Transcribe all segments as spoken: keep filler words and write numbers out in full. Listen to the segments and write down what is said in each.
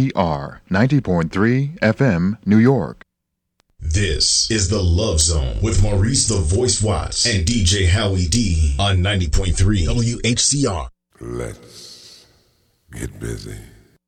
C R ninety point three F M, New York. This is The Love Zone with Maurice the Voice Watts and D J Howie D on ninety point three W H C R. Let's get busy.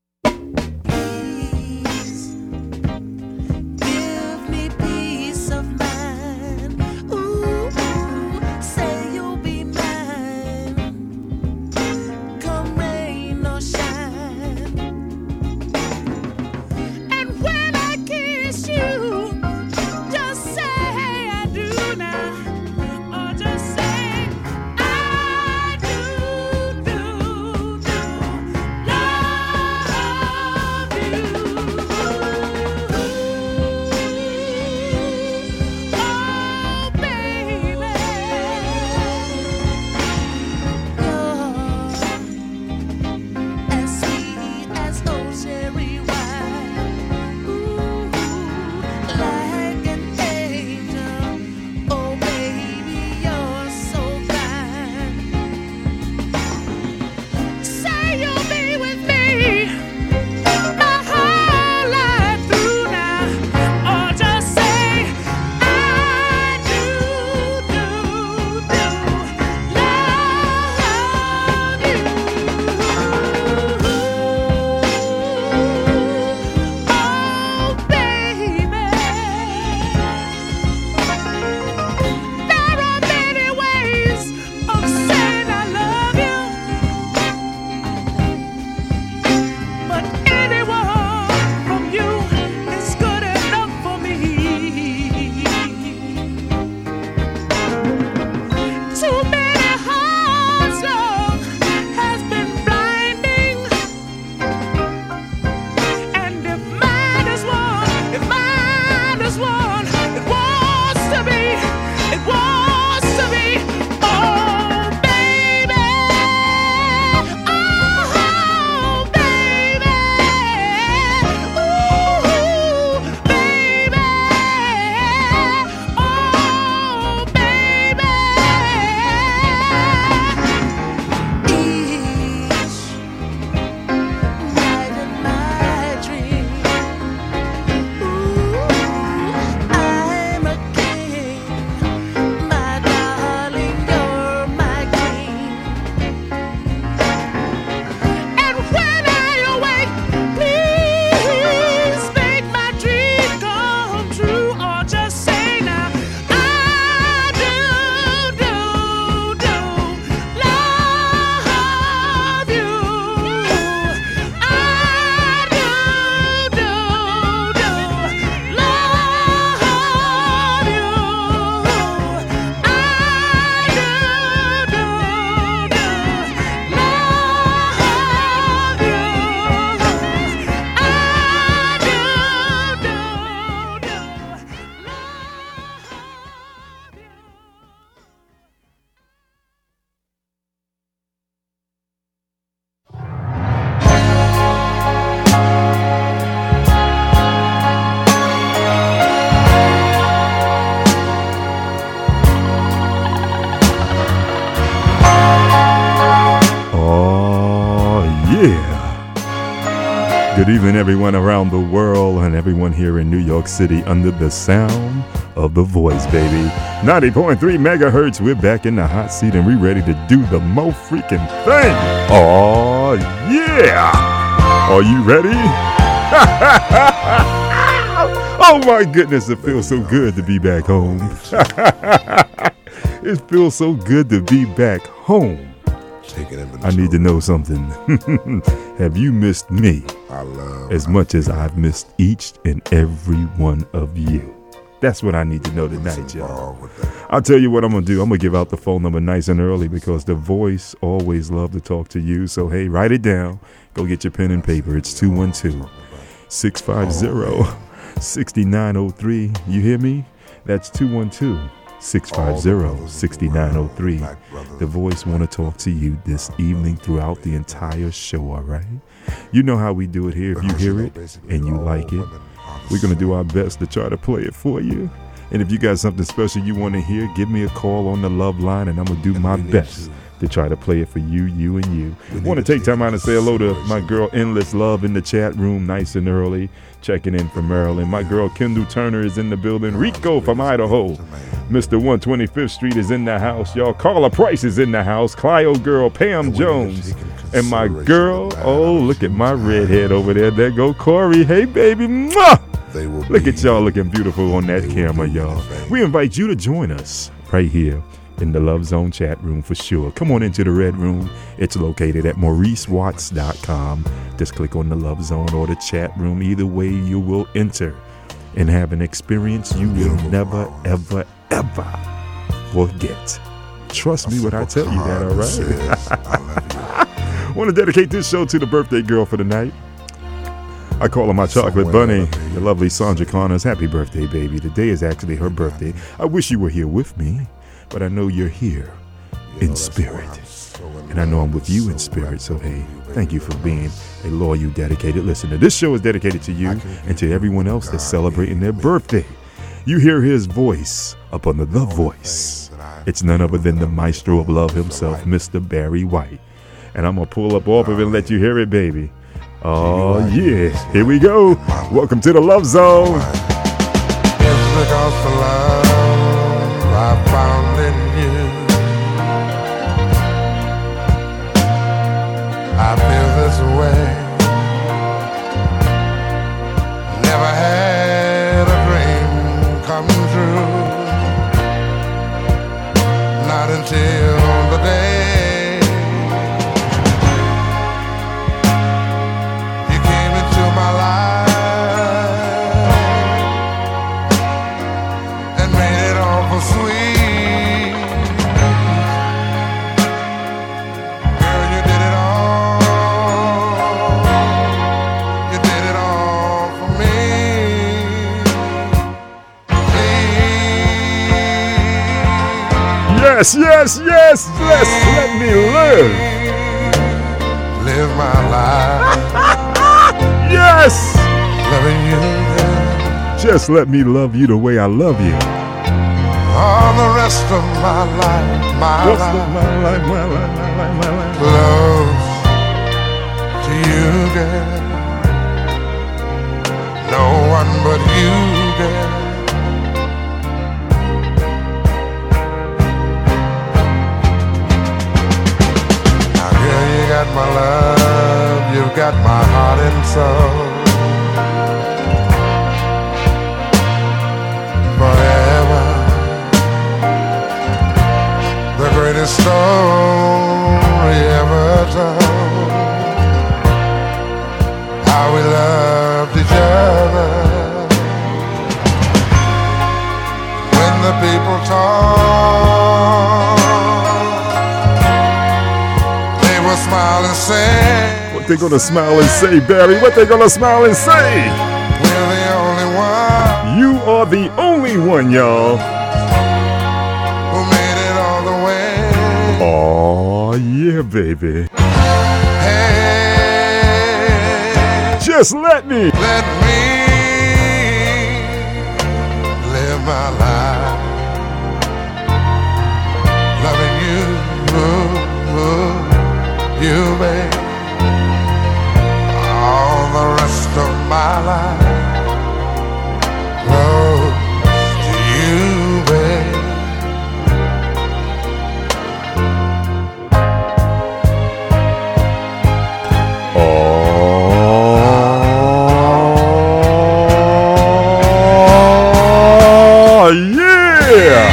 Good evening, everyone around the world and everyone here in New York City under the sound of the voice, baby. ninety point three megahertz, we're back in the hot seat and we ready to do the mo freaking thing. Oh, yeah. Are you ready? Oh, my goodness, it feels so good to be back home. It feels so good to be back home. I need to know something. Have you missed me I love as much as I've missed each and every one of you? That's what I need to know tonight, y'all. I'll tell you what I'm going to do. I'm going to give out the phone number nice and early because the voice always love to talk to you. So, hey, write it down. Go get your pen and paper. It's two one two, six five zero, six nine zero three. You hear me? That's two one two, six five zero, six nine zero three. The voice want to talk to you this evening throughout the entire show, all right? You know how we do it here. If you hear it and you like it, we're going to do our best to try to play it for you. And if you got something special you want to hear, give me a call on the love line and I'm going to do my best to try to play it for you, you, and you. I want to take time out and say hello to my girl Endless Love in the chat room, nice and early, checking in from Maryland. My girl Kendall Turner is in the building. Rico from Idaho. Mister one twenty-fifth Street is in the house, y'all. Carla Price is in the house. Clio girl Pam Jones. And my girl, oh, look at my redhead over there. There go Corey. Hey, baby. Mwah! Look at y'all looking beautiful on that camera, y'all. We invite you to join us right here in the Love Zone chat room for sure. Come on into the Red Room. It's located at maurice watts dot com. Just click on the Love Zone or the chat room. Either way, you will enter and have an experience you will never, ever, ever forget. Trust me when I tell you that, all right? I want to dedicate this show to the birthday girl for the night. I call her my chocolate bunny, the lovely Sandra Connors. Happy birthday, baby. Today is actually her birthday. I wish you were here with me, but I know you're here in spirit. And I know I'm with you in spirit, so hey, thank you for being a loyal, dedicated listener. This show is dedicated to you and to everyone else that's celebrating their birthday. You hear his voice up under The Voice. It's none other than the maestro of love himself, Mister Barry White. And I'm going to pull up off of it and let you hear it, baby. Oh, yeah. Here we go. Welcome to the Love Zone. It's because the love I found in you, I feel this way. Never had a dream come true, not until the day Yes, yes, yes, yes, let me live. Live my life. Yes. Loving you, girl. Just let me love you the way I love you. All the rest of my life, my rest life. Of my life, my life, my life, my life. Close to you, girl. No one but you, girl. You got my love, you've got my heart and soul. Forever, the greatest story ever told. How we loved each other. When the people talk, smile and say. What they gonna smile and say, Barry? What they gonna smile and say? We're the only one. You are the only one, y'all. Who made it all the way. Oh yeah, baby. Hey, just let me. Let me live my life. Loving you. Ooh, ooh. You, babe, all the rest of my life, close to you, babe. Oh, yeah!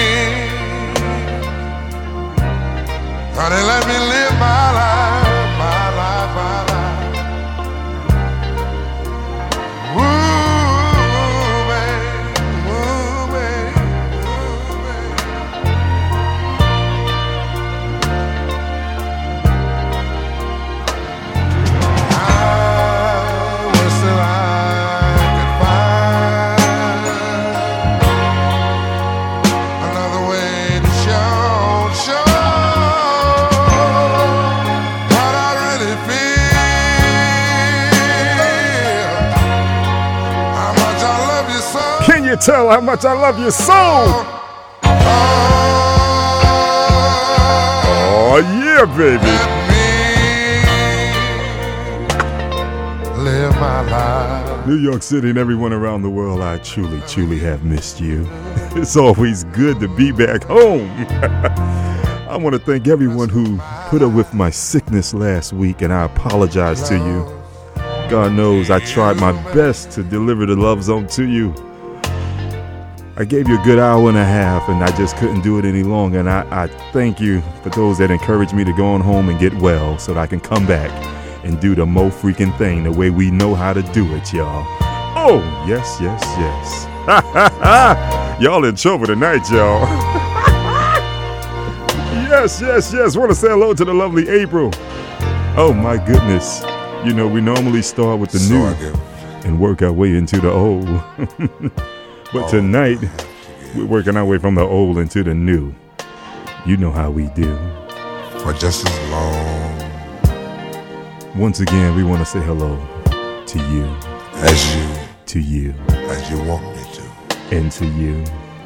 Honey, let me live my life, my life, my life. Ooh, babe, ooh, babe, ooh, babe. I wish that I could find another way to show, show. Can you tell how much I love you so? Oh Yeah, baby. Live my life. New York City and everyone around the world, I truly, truly have missed you. It's always good to be back home. I want to thank everyone who put up with my sickness last week, and I apologize to you. God knows I tried my best to deliver the Love Zone to you. I gave you a good hour and a half, and I just couldn't do it any longer. And I, I thank you for those that encouraged me to go on home and get well so that I can come back and do the mo freaking thing the way we know how to do it, y'all. Oh, yes, yes, yes. Y'all in trouble tonight, y'all. Yes, yes, yes. Want to say hello to the lovely April. Oh, my goodness. You know, we normally start with the So new I give and work our way into the old. But tonight, we're working our way from the old into the new. You know how we do. for just as long Once again, we want to say hello to you, as you to you, as you want me to. and to you.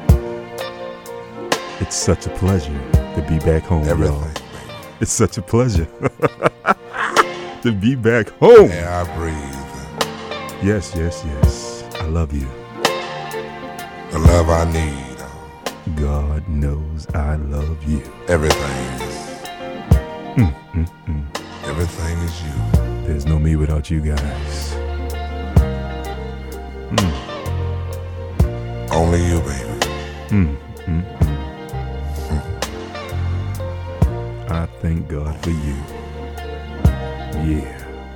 It's such a pleasure to be back home, Everything, y'all. baby. It's such a pleasure to be back home. Air I breathe, Yes, yes, yes. I love you. the love I need. God knows I love you. Everything is, Mm, mm, mm. everything is you. There's no me without you guys. Mm, Only you, baby. mm, mm, mm. I thank God for you. Yeah.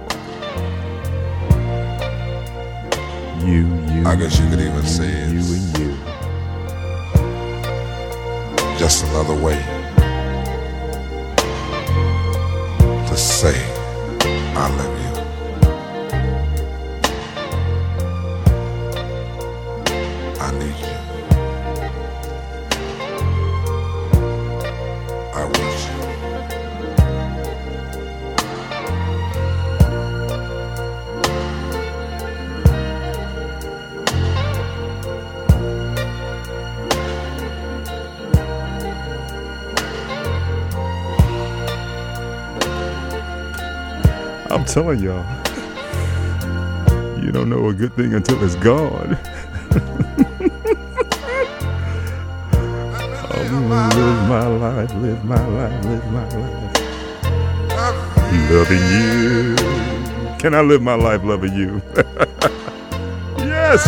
You, you. I guess you could you, even you, say you it's- and you. Just another way to say I love you. I need you. I want you. I'm telling y'all, you don't know a good thing until it's gone. I'm gonna live my life, live my life, live my life. Loving you. Can I live my life loving you? Yes.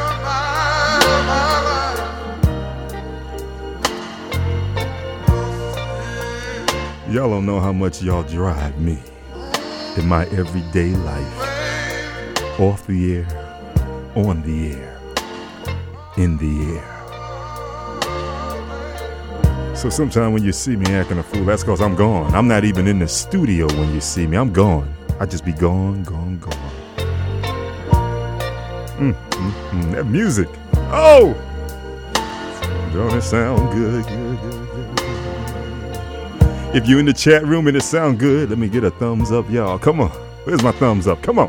Y'all don't know how much y'all drive me in my everyday life. Off the air, on the air, in the air. So sometime when you see me acting a fool, that's because I'm gone. I'm not even in the studio when you see me. I'm gone. I just be gone, gone, gone. Mm, mm, mm. That music. Oh! Don't it sound good, good, good, good, good. If you're in the chat room and it sound good, let me get a thumbs up, y'all. Come on. Where's my thumbs up? Come on.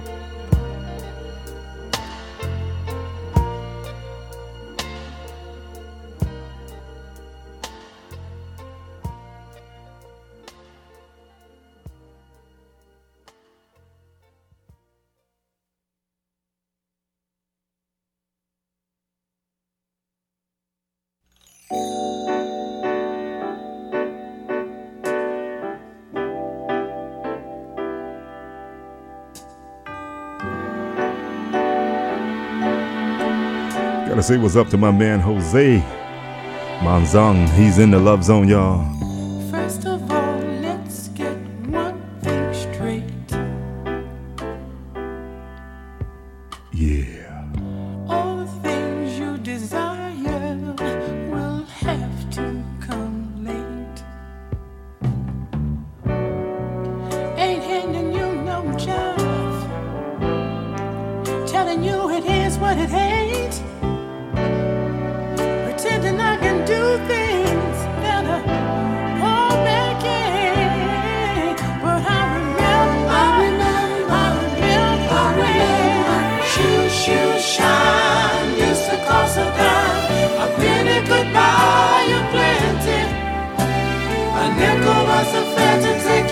Gotta say what's up to my man Jose Manzang. He's in the Love Zone, y'all. First of all, let's get one thing straight. Yeah. All the things you desire will have to come late. Ain't handing you no job, telling you it is what it ain't. Pretending I can do things better, all back in. But I remember, I remember, I remember, I remember. Shoe, shoe, shine used to cost a dime. A penny could buy you plenty. A nickel was a fare to take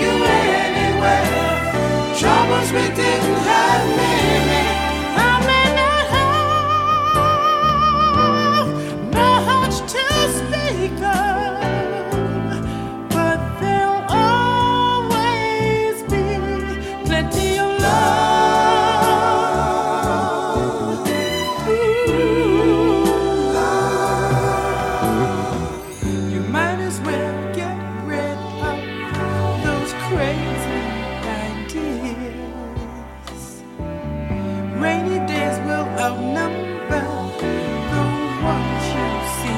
rainy days will outnumber the ones you see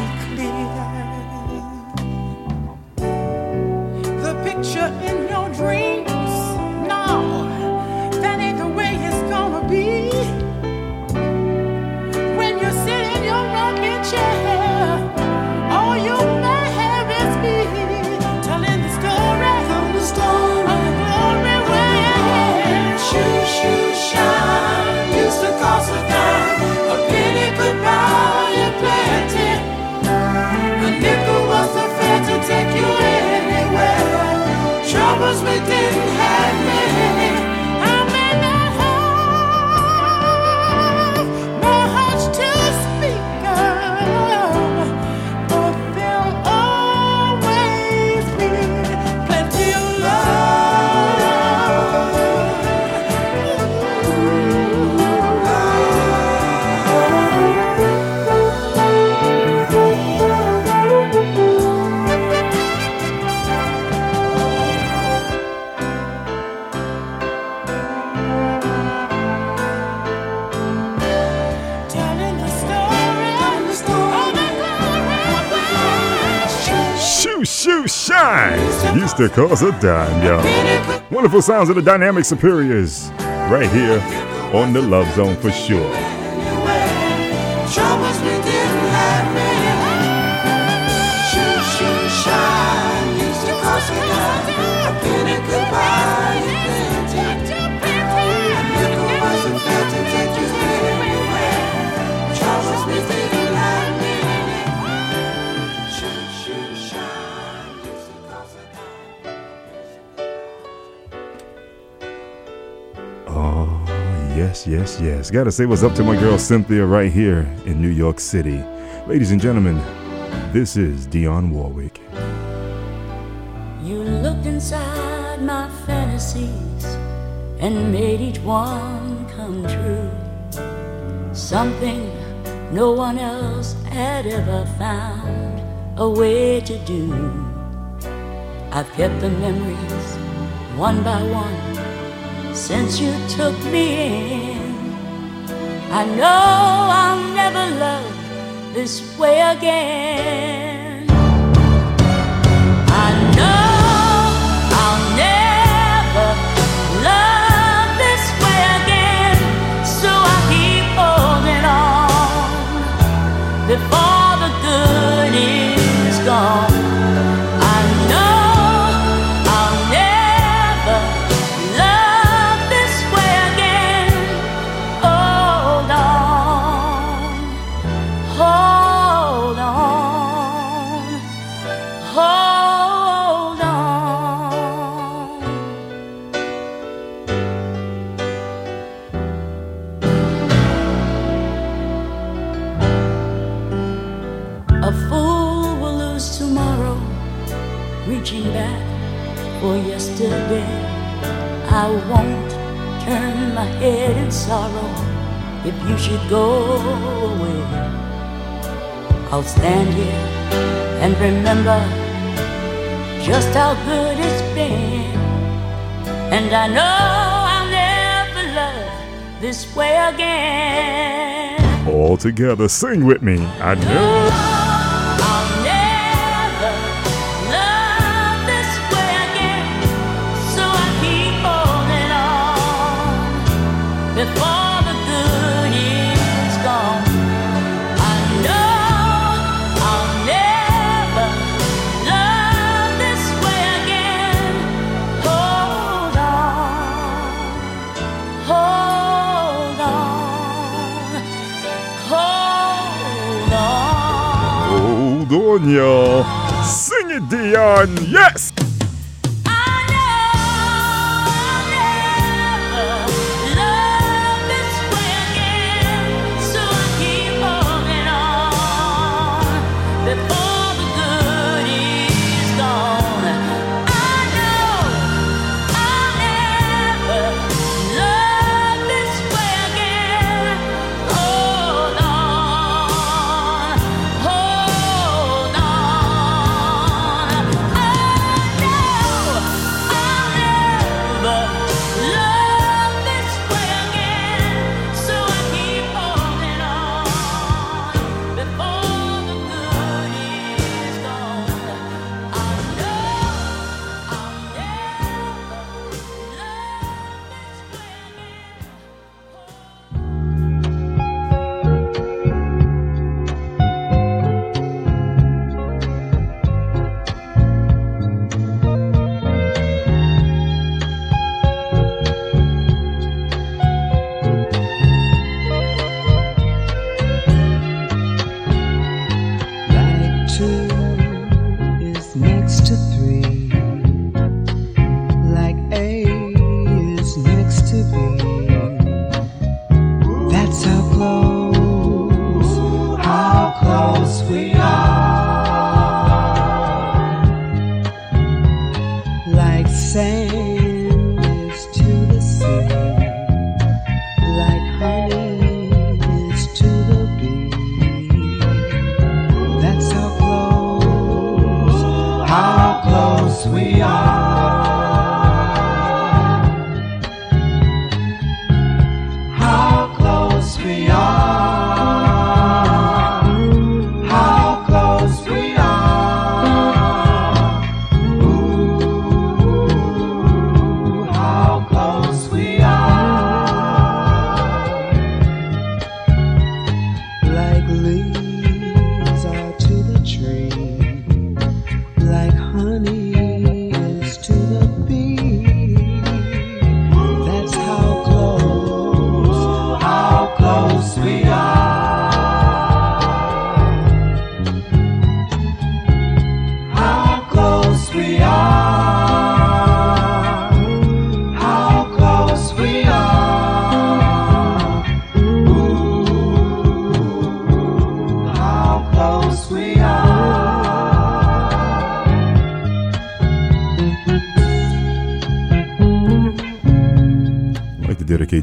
clear. The picture in your dreams, no, that ain't the way it's gonna be. When you sit in your rocking chair, all you may have is me telling the story, telling the story of the glory way. Shoo, shoo, shine used to cost a dime. A penny could buy you plenty. A nickel was the fare to take you anywhere. Troubles we didn't have many. I may not have much to speak of, but there'll always be plenty of love. Telling the story of the glory. Shoo, shoo, shine. Used to cost a dime, y'all. Wonderful sounds of the Dynamic Superiors right here on the Love Zone for sure. Troubles we didn't have many. Shoo, shoo, shine used to cost a dime. A penny could buy you plenty. A nickel wasn't fair to take you anywhere. Troubles we didn't have many. Shoo, shoo, shine used to cost a dime. Oh, yes, yes, yes. Gotta say what's up to my girl Cynthia right here in New York City. Ladies and gentlemen, this is Dionne Warwick. You looked inside my fantasies and made each one come true. Something no one else had ever found a way to do. I've kept the memories one by one since you took me in. I know I'll never love this way again. I know I'll never love this way again, so I keep holding on before the good is gone. I know I'll never love this way again. Hold on, hold on, hold on. A fool will lose tomorrow, reaching back for yesterday. I won't turn my head in sorrow if you should go away. I'll stand here and remember just how good it's been. And I know I'll never love this way again. All together, sing with me. I know. I'll never love this way again, so I keep holding on before the good is gone. I know I'll never love this way again. Hold on, hold on, hold on. Hold on, y'all. Sing it, Dionne. Yes. I know I'll never love this way again, so I keep holding on before the good is gone. I know I'll never love this way again. Hold on, hold on. I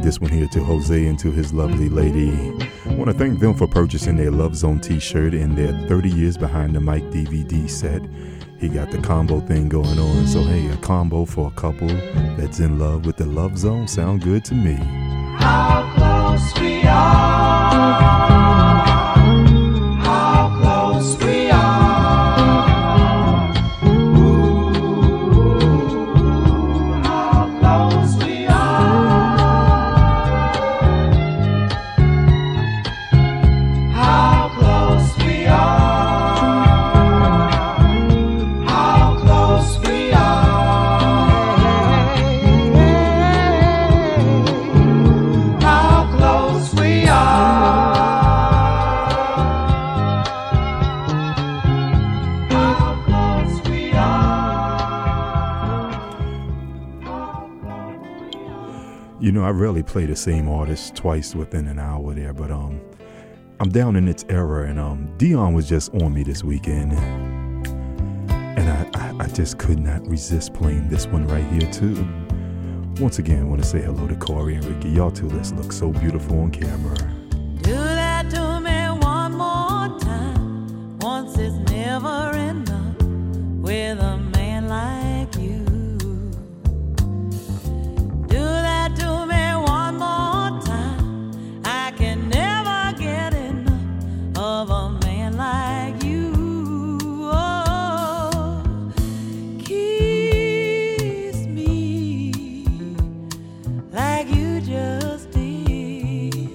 this one here to Jose and to his lovely lady. I want to thank them for purchasing their Love Zone t-shirt and their thirty years Behind the Mic D V D set. He got the combo thing going on, so hey, a combo for a couple that's in love with the Love Zone sound good to me. How close we are, how close we are, ooh, how close we are, how close we are, how close we are, how close we You know, I rarely play the same artist twice within an hour there, but um, I'm down in its era, and um, Dion was just on me this weekend, and I, I, I just could not resist playing this one right here too. Once again, I want to say hello to Corey and Ricky. Y'all two let's look so beautiful on camera. Do that to me one more time. Once is never enough with a man like you. Do that to me one more time. I can never get enough of a man like you. Oh, kiss me like you just did.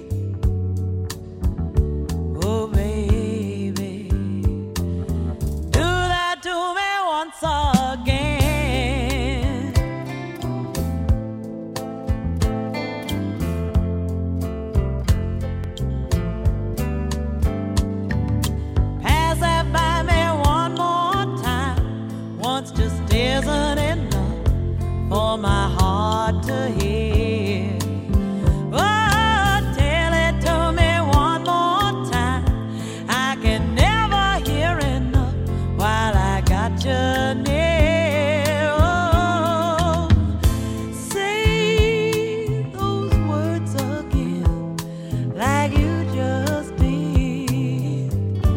Oh, baby, do that to me once again. Pass that by me one more time. Once just isn't enough for my heart to hear. Oh, tell it to me one more time. I can never hear enough while I got you near. Oh, say those words again like you just did.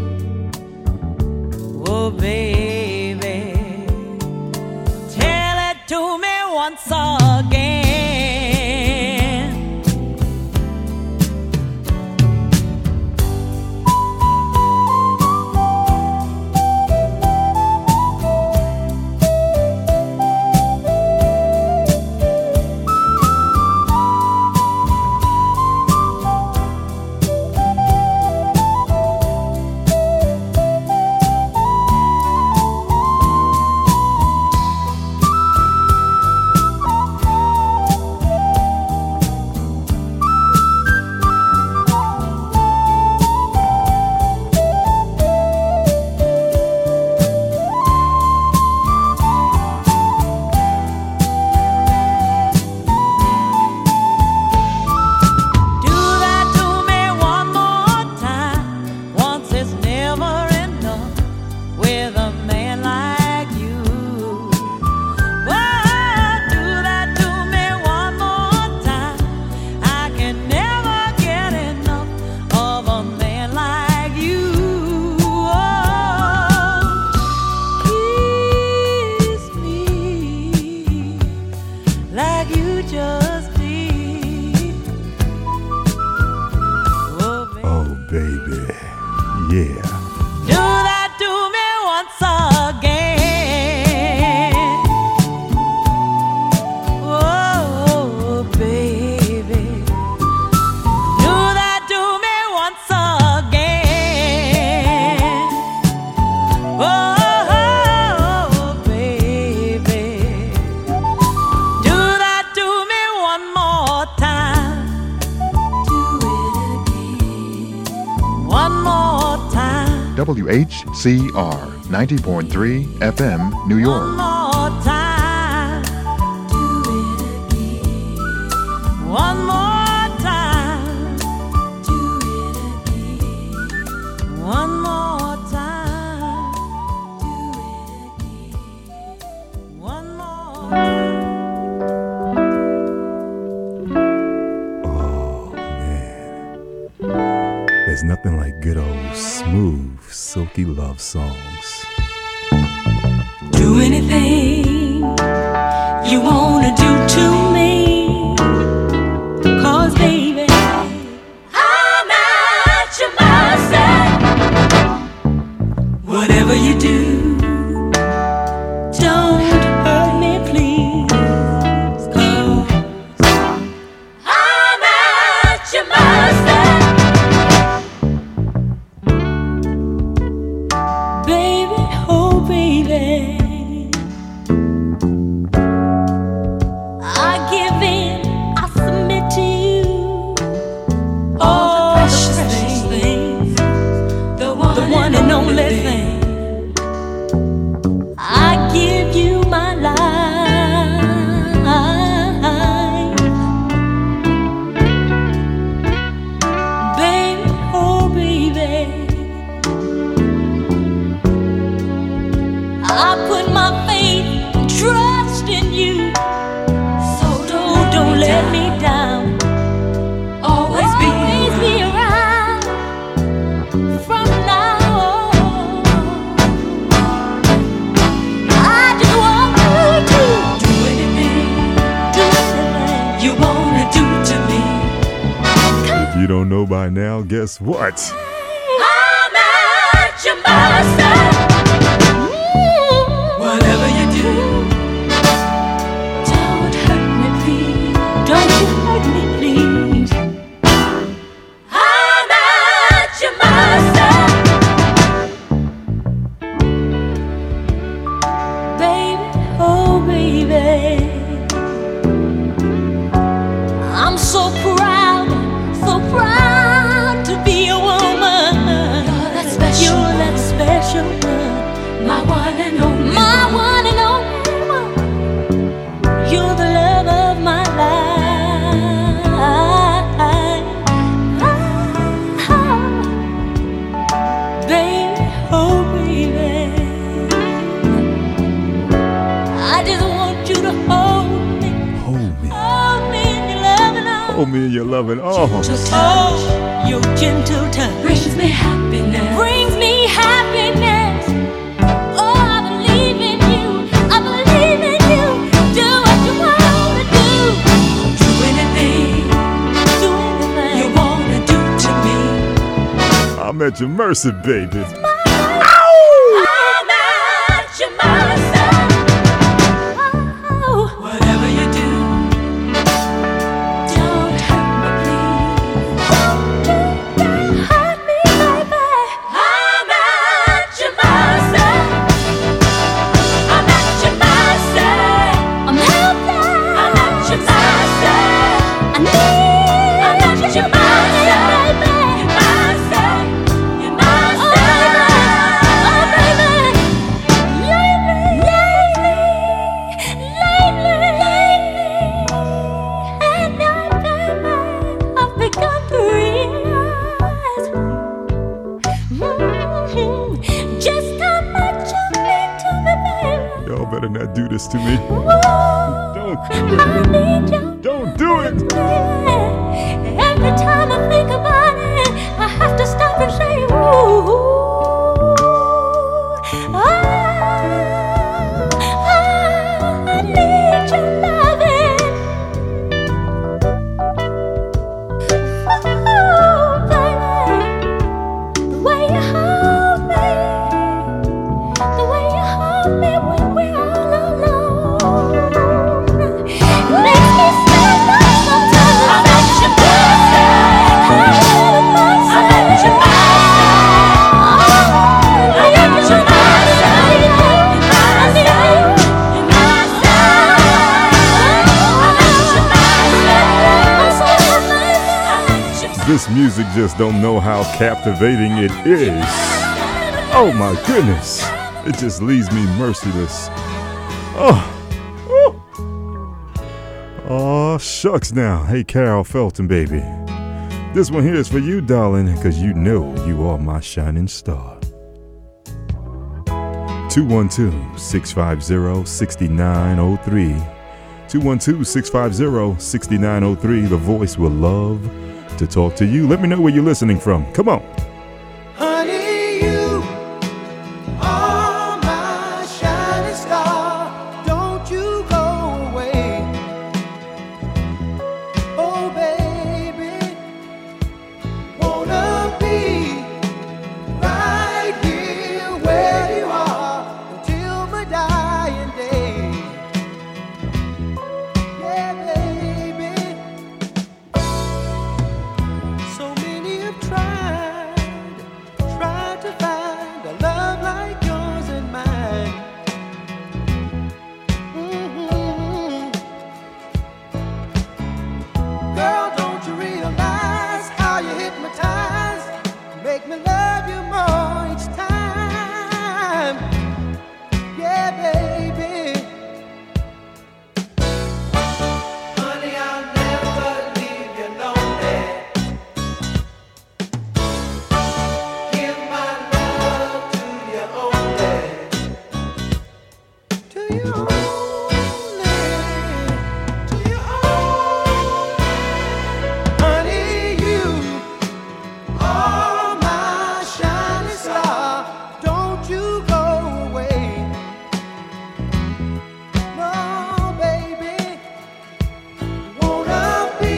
Oh, baby, tell it to me once again. Do that to me one more time. Once is never enough with a man like you. Oh, do that to me one more time. I can never get enough of a man like you. Oh, kiss me like you just did. Oh, baby. Oh, baby, yeah. Do that to me once again. Oh, baby. Do that to me once again. Oh, baby. Do that to me one more time. Do it again. One more time. W H C R ninety point three F M, New One York. more time. Do it again. One more time. Do it again. One more time. Do it again. One more time. There's nothing like good old smooth, silky love songs. Do anything you wanna do to me, 'cause baby, I'm at your mercy. Whatever you do, don't hurt me, please, 'cause I'm at your mercy. Baby, oh baby, I give in, I submit to you. All the precious things, the one, the one and only thing. I give you my life, baby, oh baby. I put my faith and trust in you, so don't, don't let me down. Always be Always be around from now on. I just want you to do anything, do anything you wanna do to me. If you don't know by now, guess what? I'm at your mercy. Whatever you do, don't hurt me, please. Don't you hurt me, please. I'm at your mercy. Baby, oh baby, I'm so proud, so proud to be a woman. You're that special, you're that special one, my one and only, my one and only one. You're the love of my life. Baby, oh baby, I just want you to hold me, Hold me. hold me in your loving arms. Hold me in your loving arms. Oh, your gentle touch brings me happiness. Brings me happiness. Oh, I believe in you. I believe in you. Do what you wanna do. Do anything. Do anything you wanna do to me. I'm at your mercy, baby. I'm at your mercy. Oh, whatever you do, don't hurt me, please. Don't hurt me, baby. I'm at your mercy. I'm at your mercy. I'm helpless. I'm at your mercy. I need. I'm at your mercy, baby. Your mercy. Your mercy. Oh, baby. Lately, lately, lately, lately, and now, baby, I've begun to realize mm, just how much you mean to me, baby. Y'all better not do this to me. Ooh, Don't I do need you. it. Don't do it. Every time I think about it, I have to stop and say, ooh, ah, ah, I need your loving. Ooh, baby, the way you hold me, the way you hold me when we're all alone, makes me stand up sometimes. I'm at your mercy. I'm at your mercy. I'm at your mercy. I need you. Your mercy. I'm at your mercy. I'm so amazing. This music just don't know how captivating it is. Oh my goodness. It just leaves me merciless. Oh. Woo. Oh, shucks now. Hey, Carol Felton, baby. This one here is for you, darling, because you know you are my shining star. two one two, six five zero, six nine zero three. two one two, six five zero, six nine zero three. The voice will love to talk to you. Let me know where you're listening from. Come on. Honey, you are my shining star. Don't you go away. Oh, baby, wanna be right here where you are until my dying day. Yeah, baby. So many have tried, tried to find a love like yours and mine. Mhm. Girl, don't you realize how you hypnotize, make me love you more each time? Yeah, baby. Honey, I'll never leave you lonely. Give my love to you only. To you only. To you only. Honey, you are my shining star. Don't you go away. No, baby. Wanna be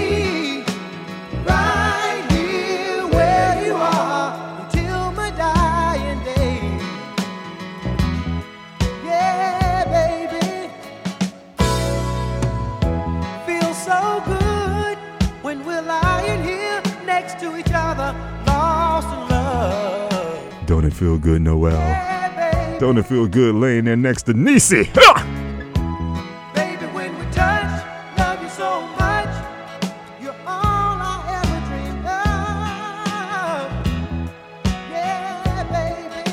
right here where you are until my dying day. Yeah, baby. Feels so good when we're lying here next to each other, lost in love. Don't it feel good, Noel? Yeah, baby. Don't it feel good laying there next to Niecy? Ha! Baby, when we touch, love you so much. You're all I ever dreamed of. Yeah, baby.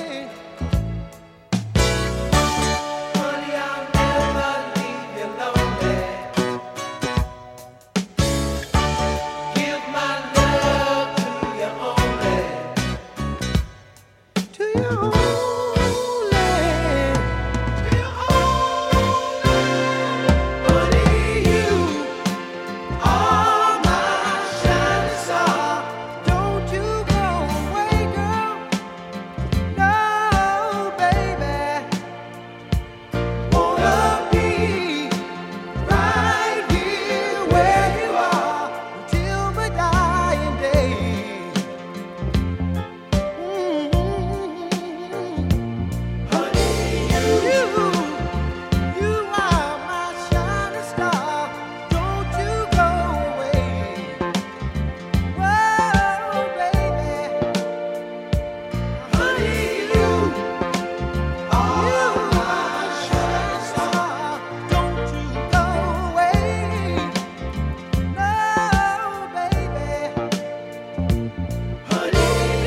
Honey, I'll never leave you lonely. Give my love to you only. To you only. To you only. Honey, you are my shining star. Don't you go away, girl. No, baby. Wanna be right here where you are until my dying day. Honey, you, you are my shining star. Don't you go away. Whoa, baby. Honey, you are my shining star. Don't you go away. No, baby. Honey,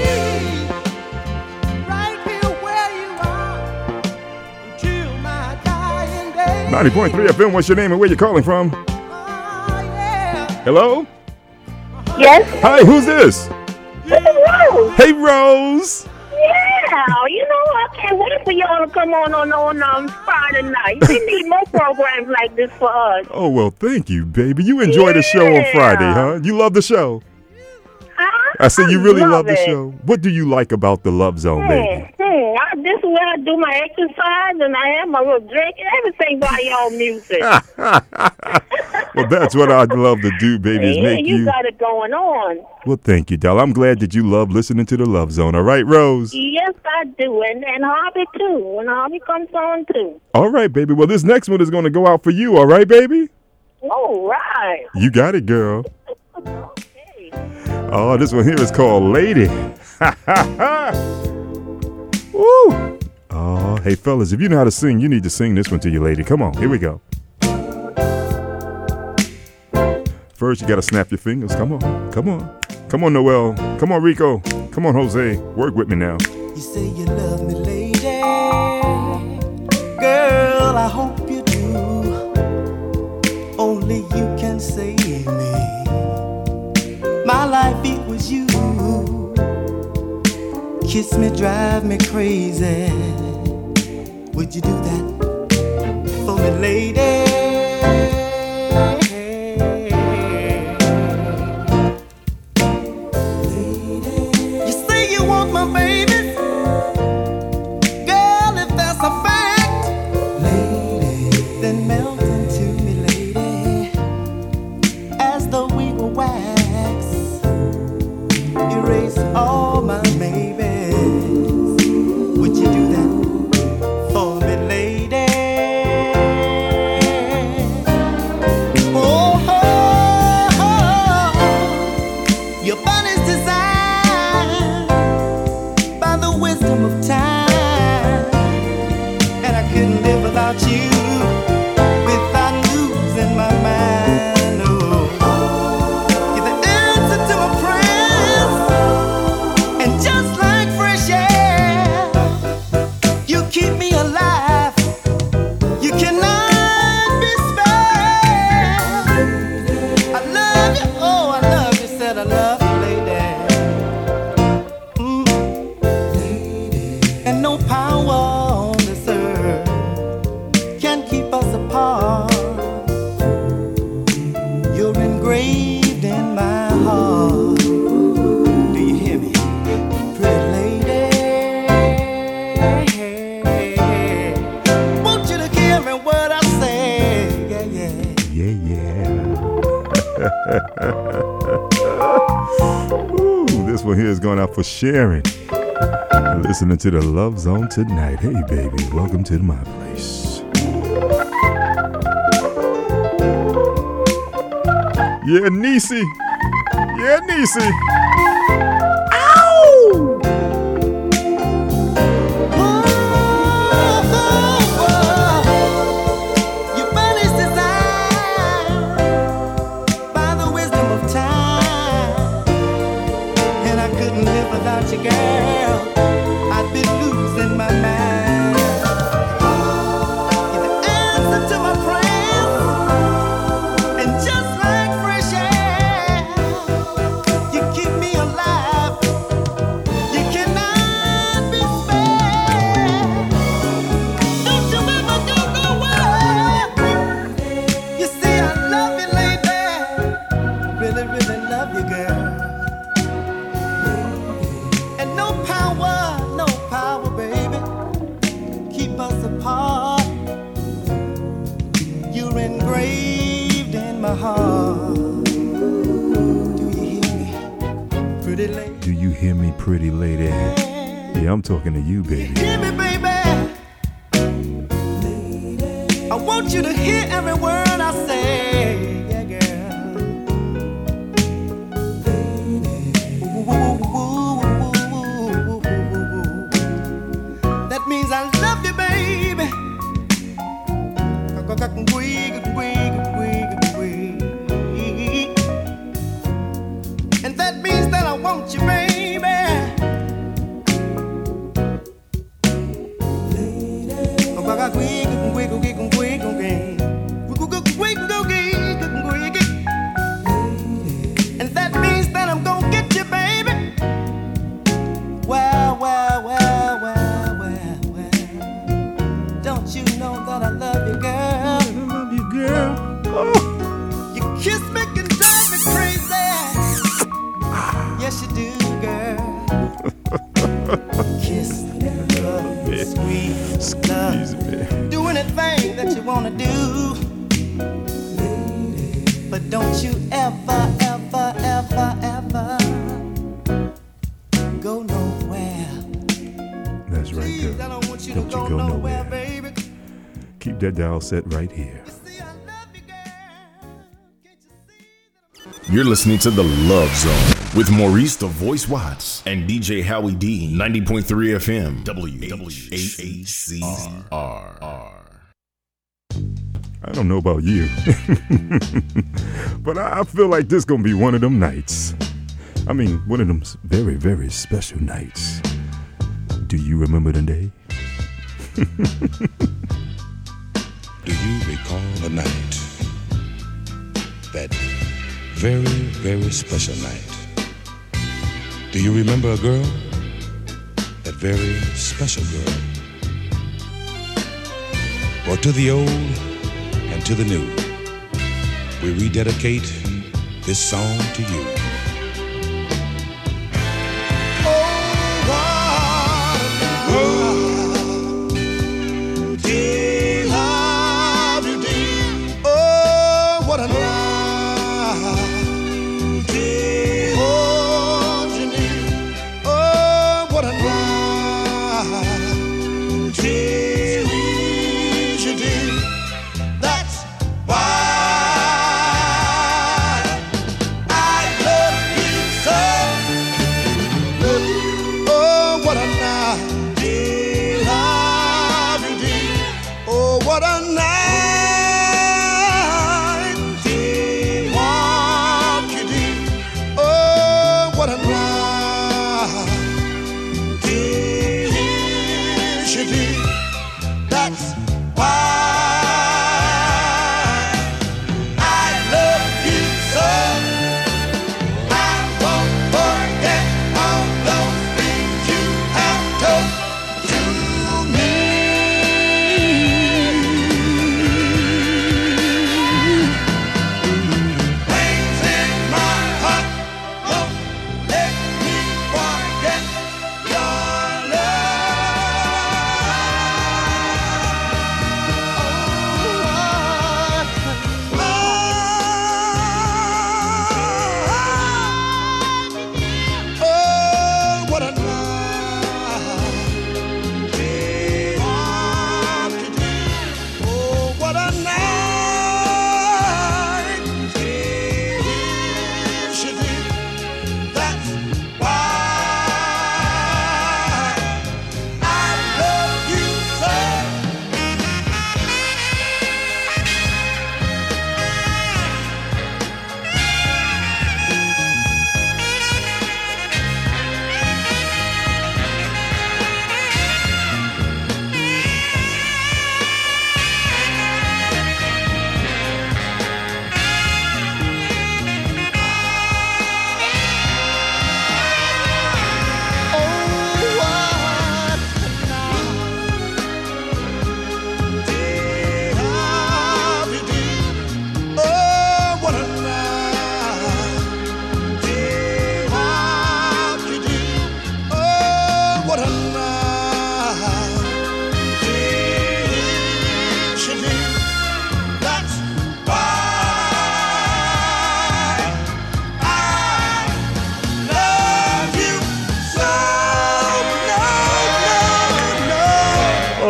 right here where you are until my dying day. ninety point three F M, what's your name and where you calling from? Oh, yeah. Hello? Yes. Hi, who's this? Hello. Hey, Rose. Yeah, you know I can't wait for y'all to come on on on um, Friday night. We need more programs like this for us. Oh, well, thank you, baby. You enjoy the show on Yeah. Friday, huh? You love the show. Huh? I said you really love, the it. show. What do you like about the Love Zone, baby? Hmm, hmm. I, this is where I do my exercise and I have my little drink and everything by y'all music. Well, that's what I'd love to do, baby, is Yeah, make you you. got it going on. Well, thank you, doll. I'm glad that you love listening to the Love Zone. All right, Rose? Yes, I do. And, and Harvey, too. When Harvey comes on, too. All right, baby. Well, this next one is going to go out for you, all right, baby? All right. You got it, girl. Okay. Oh, this one here is called Lady. Ha, ha, ha. Woo. Oh, hey, fellas, if you know how to sing, you need to sing this one to your lady. Come on, here we go. First, you got to snap your fingers. Come on, come on. Come on, Noel. Come on, Rico. Come on, Jose. Work with me now. You say you love me, lady. Girl, I hope you do. Only you can save me. My life, it was you. Kiss me, drive me crazy. Would you do that for me, lady? my babies. Girl, if that's a fact, lady, then melt into me, lady, as though we were wax. Erase all my babies. Would you do that for me, lady? Oh, oh, oh. Your body's designed by the wisdom of time, and I couldn't live without you, without losing my mind. Oh, you're the answer to my prayers, and just like fresh air, you keep me alive. You cannot be spared. I love you, oh, I love you, said I love you, lady. Mm. And no power on this earth can keep us apart. You're engraved in my heart. Do you hear me, pretty lady? Want you to hear me what I say, yeah, yeah. Yeah, yeah. Ooh, this one here is going out for Sharon. Listening to the Love Zone tonight. Hey, baby, welcome to my place. Yeah, Niecy. Yeah, Niecy. Ow! Your body's designed by the wisdom of time, and I couldn't live without you, girl. I'd be losing my mind. You're the answer to my prayers, and just like fresh air, you keep me alive. You cannot be spared. Don't you ever go nowhere. You see, I love you, lady. Really, really love you, girl. And no power, no power, baby, keep us apart. You're engraved in my heart. Do you hear me, pretty lady? Do you hear me, pretty lady? Yeah, I'm talking to you, baby. Hear me, baby. I want you to hear every word I say, yeah, girl. Ooh, that means I love you, baby. And that means that I want you, baby. And that means that I'm gonna get you, baby. Well, well, well, well, well, well. Don't you know that I love you, girl? I love you, girl. Oh. Your kiss me can drive me crazy. Yes, you do, girl. Kiss me, love, sweet love. Do anything that you wanna do. But don't you ever, ever, ever, ever go nowhere. That's right, Please, girl. I don't want you Don't to you go, go nowhere, nowhere. baby. Keep that dial set right here. You see, I love you, girl. Can't you see that You're listening to The Love Zone with Maurice the Voice Watts and D J Howie D, ninety point three F M, W H A C R. I don't know about you, but I I feel like this gonna be one of them nights. I mean, one of them s- very, very special nights. Do you remember the day? Do you recall a night? That very, very special night. Do you remember a girl? That very special girl. Well, to the old and to the new, we rededicate this song to you. Oh,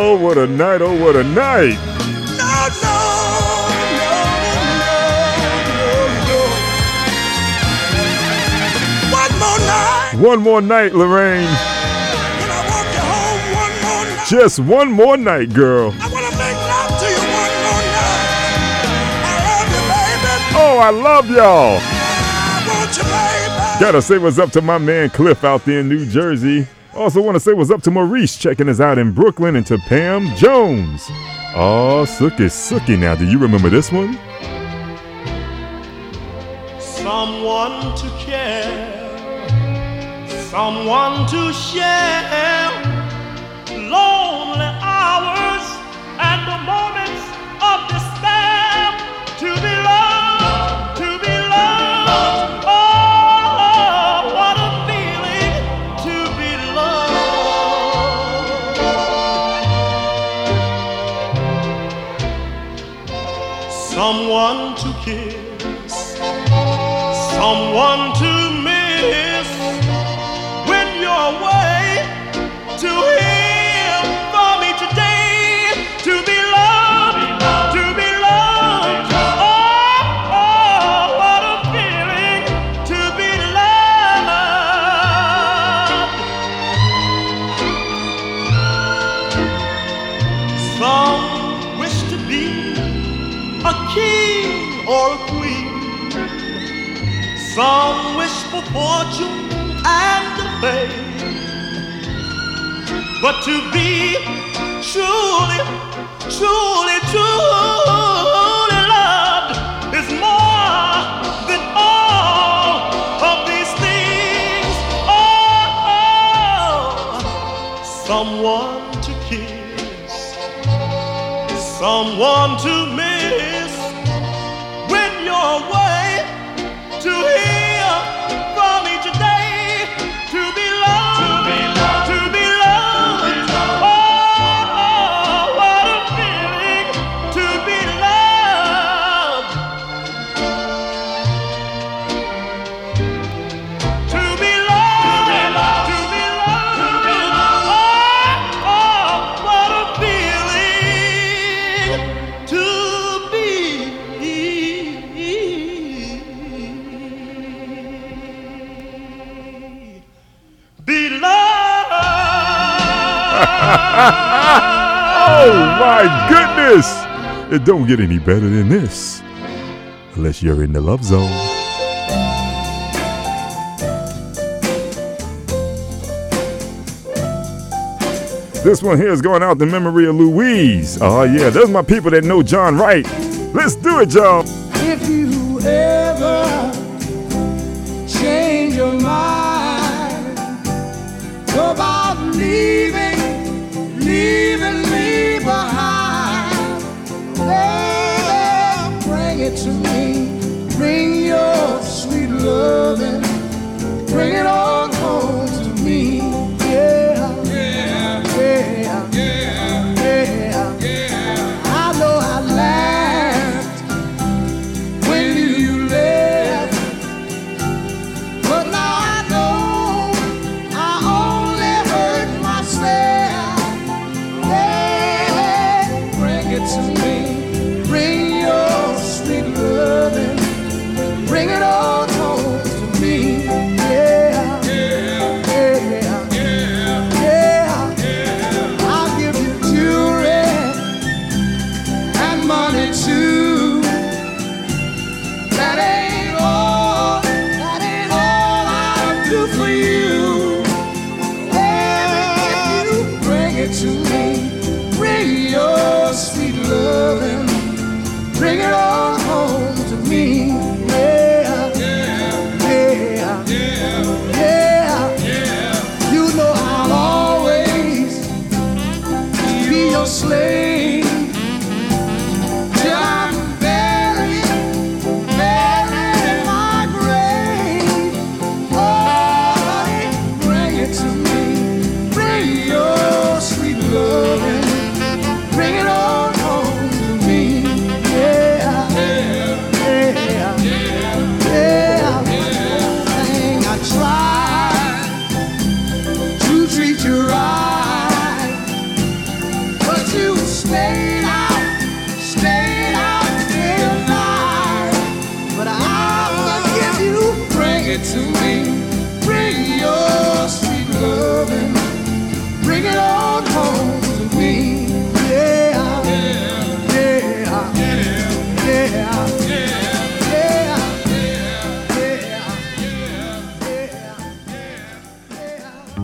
Oh, what a night, oh, what a night. No, no, no, no, no, no. One more night. One more night, Lorraine. When I walk you home, one more night. Just one more night, girl. I want to make love to you one more night. I love you, baby. Oh, I love y'all. I want you, baby. Gotta say what's up to my man Cliff out there in New Jersey. Also want to say what's up to Maurice checking us out in Brooklyn, and to Pam Jones. Oh, Sookie Sookie. Now, do you remember this one? Someone to care, someone to share, lonely hours and the moments of despair, to be loved, to be loved. Oh, what a feeling to be loved. Someone to kiss, someone to miss, when you're away, to hear from me today, to be loved, to be loved. Oh, oh, what a feeling to be loved. Some wish to be a king or a queen. Some wish for fortune and fame. But to be truly, truly, truly loved is more than all of these things. Oh, oh. Someone to kiss, someone to miss, when you're away, to hear from me today, to be loved, to be loved, to be loved. Oh, oh, what a feeling to be loved, to be loved, to be loved, to be loved. Oh, oh, what a feeling to be. Be loved. Oh my goodness! It don't get any better than this, unless you're in the love zone. This one here is going out in memory of Louise. Oh yeah, those are my people that know John Wright. Let's do it, y'all. If you ever change your mind about leaving, leaving me behind, baby, bring it to me. Bring your sweet loving, bring it on home to me. Yeah, yeah, yeah, yeah, yeah, yeah. I know I laughed when you left, but now I know I only hurt myself. Hey, bring it to me. Bring your sweet loving, bring it on home to me. Yeah, yeah, yeah, yeah, yeah. I'll give you jewelry and money too. That ain't all, that ain't all I'll do for you. Baby, if you bring it to me, bring your sweet loving, bring it on home to me. Yeah, yeah, yeah, yeah. You know I'll always be your slave till I'm buried, buried in my grave. Oh, honey, bring it to me. Bring your sweet loving, bring it on home to me. Yeah, yeah, yeah, yeah. Thing I tried to treat you right, but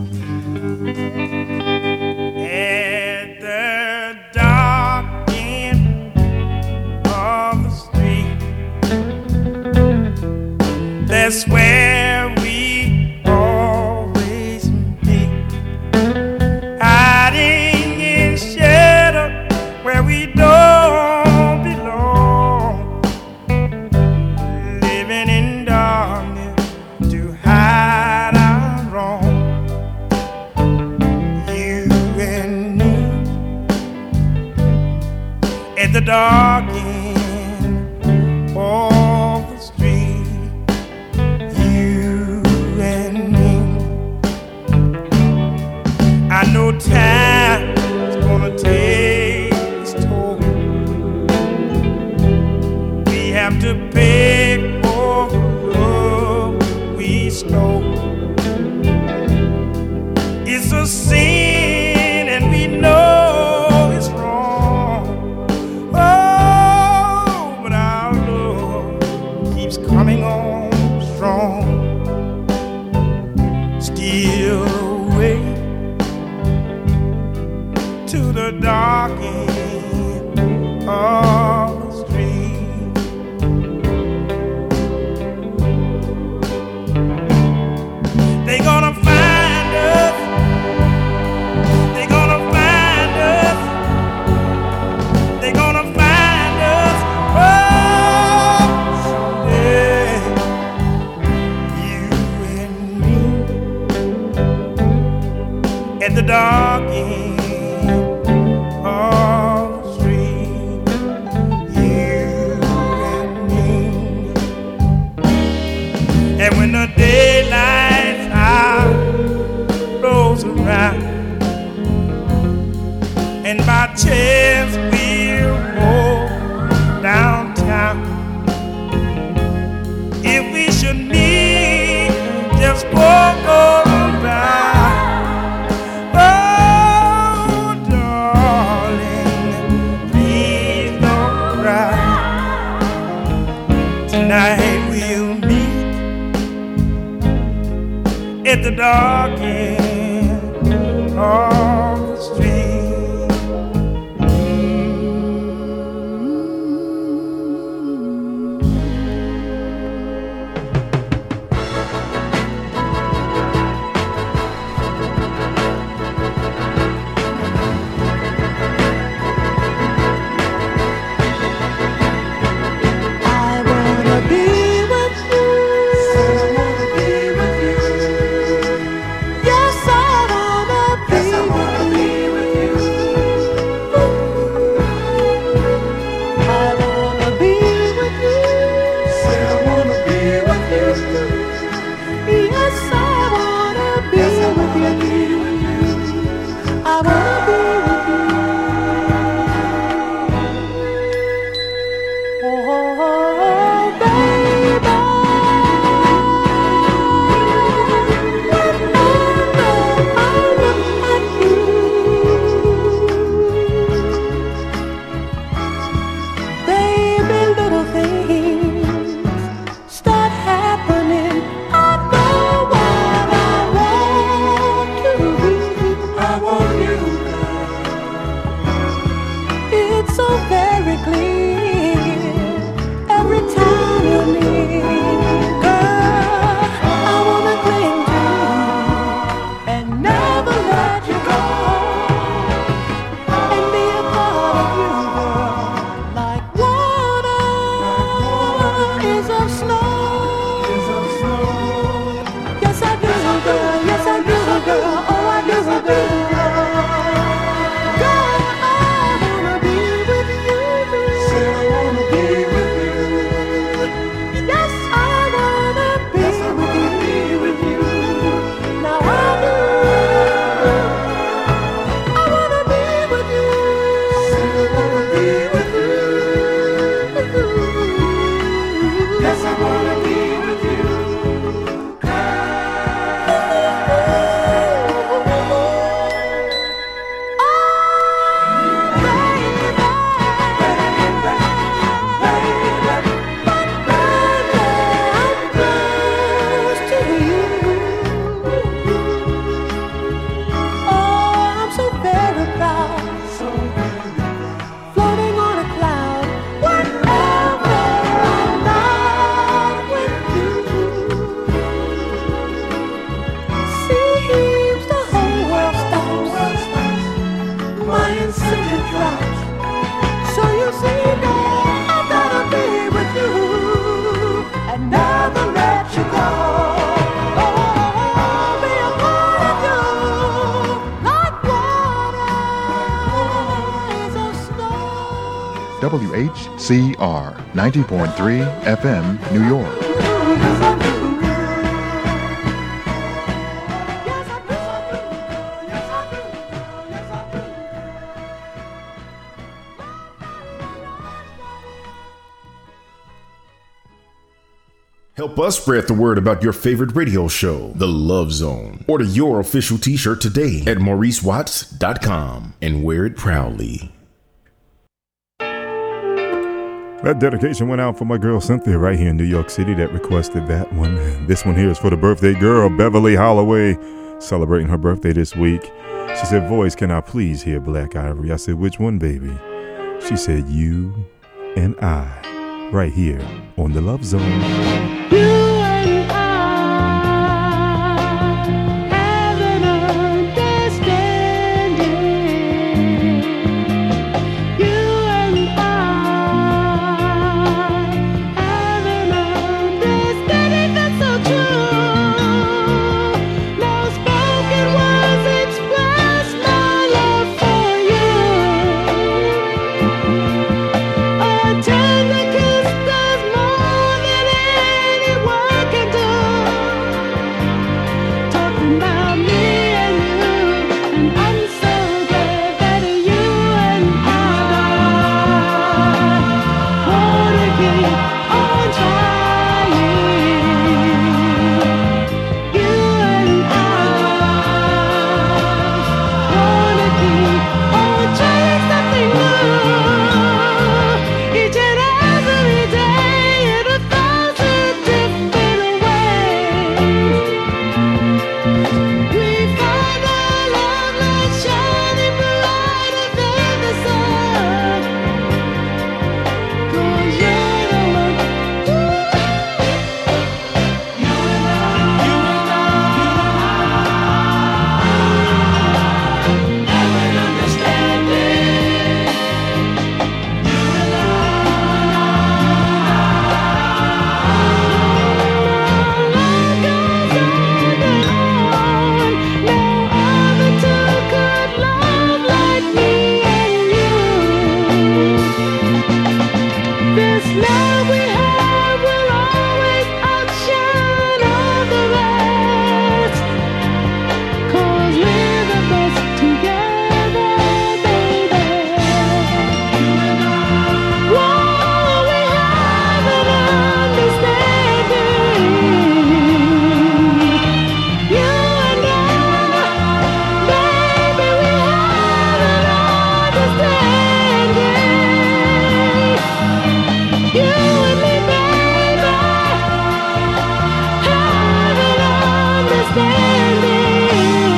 At the dark end of the street, that's where we always meet, hiding in shadow where we don't belong, living in darkness to hide our wrong. You and me at the dark end of the street, you and me. I know time is gonna take its toll. We have to pay for the love we stole. It's a sin and we know it's wrong. Oh, but our love keeps coming on strong. Steal away to the dark end of the street. They gonna find us. They gonna find us. They gonna find us. Oh, someday. You and me at the dark end of the street. You and me. And when the daylight's out, rolls around, and by chance we'll walk downtown. If we should meet, just walk on by. Oh, darling, please don't cry. Tonight we'll meet at the dark end of the street. I wanna be with you. I wanna be with you. Yes, I wanna be with you. W H C R ninety point three F M, New York. Help us spread the word about your favorite radio show, The Love Zone. Order your official t-shirt today at maurice watts dot com and wear it proudly. That dedication went out for my girl Cynthia right here in New York City that requested that one. This one here is for the birthday girl, Beverly Holloway, celebrating her birthday this week. She said, "Voice, can I please hear Black Ivory?" I said, "Which one, baby?" She said, "You and I," right here on The Love Zone. You and I have an understanding. You and I have an understanding that's so true. No spoken words express my love for you. A tender kiss does more than any word can do. Talking about me and you, and I'm so glad that you and I wanna keep on trying. You and I wanna keep on trying something new each and every day in a thousand different ways. We find our love light shining brighter than the sun. 'Cause you're the one. You and I, you and I, have an understanding. You and I, love goes on and on. No other two could love like me and you. This love we have will always outshine all the rest. 'Cause we're the best together, baby. You and I, whoa, we have an understanding. You and I, baby, we have an understanding. You and me, baby, have an understanding.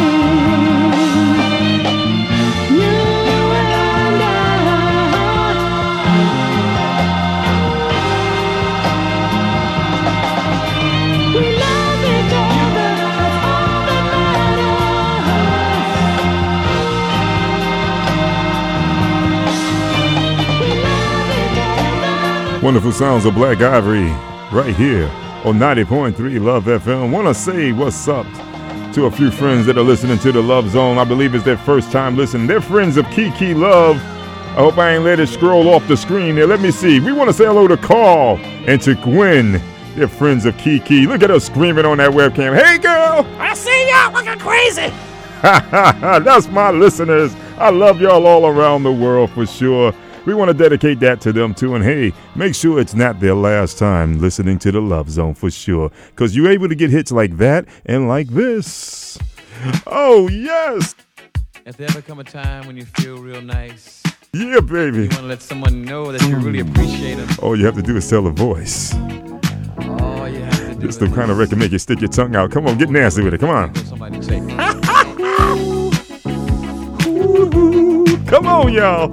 You and I. We love each other, that's all that matters. We love each other. Wonderful sounds of Black Ivory right here on ninety point three Love F M. Want to say what's up to a few friends that are listening to the Love Zone. I believe it's their first time listening. They're friends of Kiki Love. I hope I ain't let it scroll off the screen there. Let me see. We want to say hello to Carl and to Gwen. They're friends of Kiki. Look at her screaming on that webcam. Hey, girl! I see y'all looking crazy. That's my listeners. I love y'all all around the world for sure. We want to dedicate that to them too. And hey, make sure it's not their last time listening to the Love Zone for sure. Because you're able to get hits like that and like this. Oh, yes. If there ever come a time when you feel real nice, Yeah, baby. you want to let someone know that you really appreciate them, All you have to do is tell a voice. all you have to do It's the kind of record make you stick your tongue out. Come on, get nasty with it. Come on. is somebody say, Come on, y'all.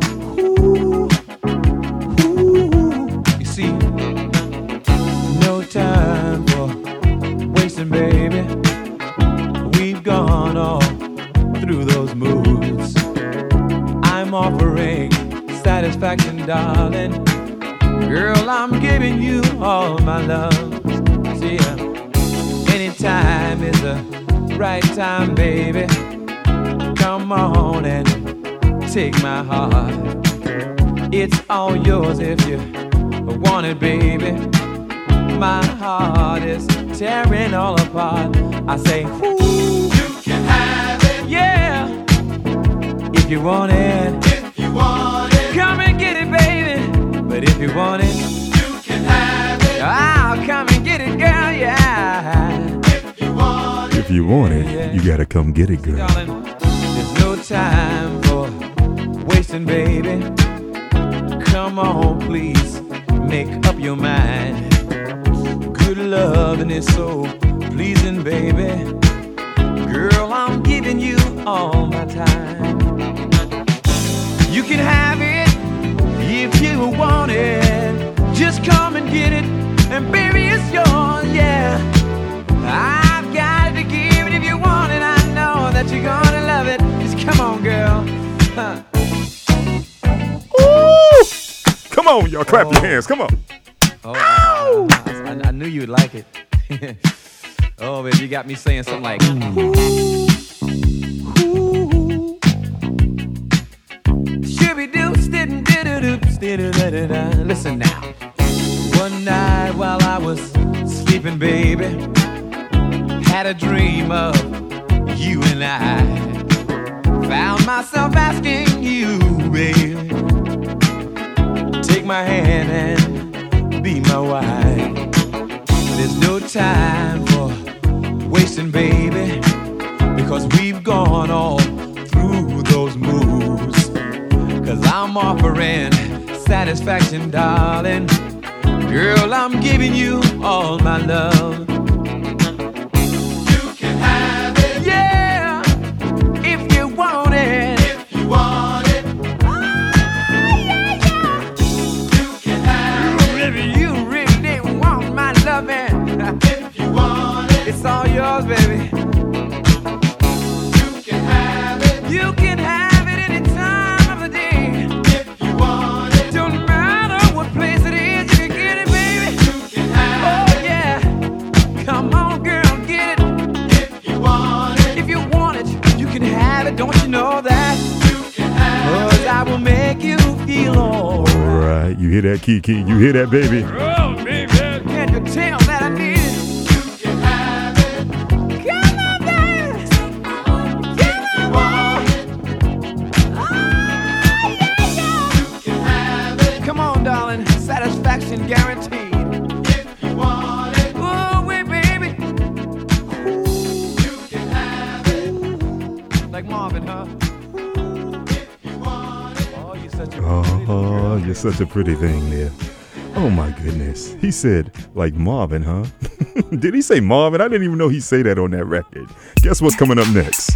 you see, no time for wasting, baby. We've gone all through those moods. I'm offering satisfaction, darling. Girl, I'm giving you all my love. See, uh, anytime is the right time, baby. Come on and take my heart. It's all yours if you want it, baby. My heart is tearing all apart. I say, ooh, you can have it. Yeah, if you want it. If you want it, come and get it, baby. But if you want it, you can have it. I'll come and get it, girl. Yeah. If you want it, if you want it, yeah, you gotta come get it, girl. Darling, there's no time for wasting, baby. Come on, please, make up your mind. Good loving is so pleasing, baby. Girl, I'm giving you all my time. You can have it if you want it. Just come and get it, and baby, it's yours, yeah. I've got to give it if you want it. I know that you're gonna love it. Just come on, girl. Huh. Ooh! Come on, y'all, clap Oh. your hands. Come on. Oh, I, I, I, I knew you'd like it. Oh, baby, you got me saying something like, ooh, ooh. Shibby-doo, stidden-diddy-doo, stidden-da-da-da. Listen now. One night while I was sleeping, baby, had a dream of you and I. Found myself asking you, baby, take my hand and be my wife. There's no time for wasting, baby, because we've gone all through those moves. Cause I'm offering satisfaction, darling. Girl, I'm giving you all my love. You can have it. Yeah, if you want it. If you want it. Oh, yeah, yeah. You can have it. Really, you really want my loving. If you want it. It's all yours, baby. You can have it. You can have it any time of the day. If you want it. Don't matter what place it is, you can get it, baby. You can have it. Oh, yeah. Come on, girl, get it. If you want it. If you want it, you can have it. Don't you know that? You can have it. 'Cause I will make you feel all right. All right, you hear that, Kiki? You hear that, baby? Oh, baby. Can you tell that I need it? You can have it. Come on, baby. Come on, baby. Oh, yeah, yeah. You can have it. Come on, darling. Satisfaction guaranteed. If you want it. Oh, wait, baby. You can have it. Like Marvin, huh? If you want it. Oh, you're such a Oh, you're such a pretty thing there. Oh my goodness. He said, like Marvin, huh? Did he say Marvin? I didn't even know he say that on that record. Guess what's coming up next?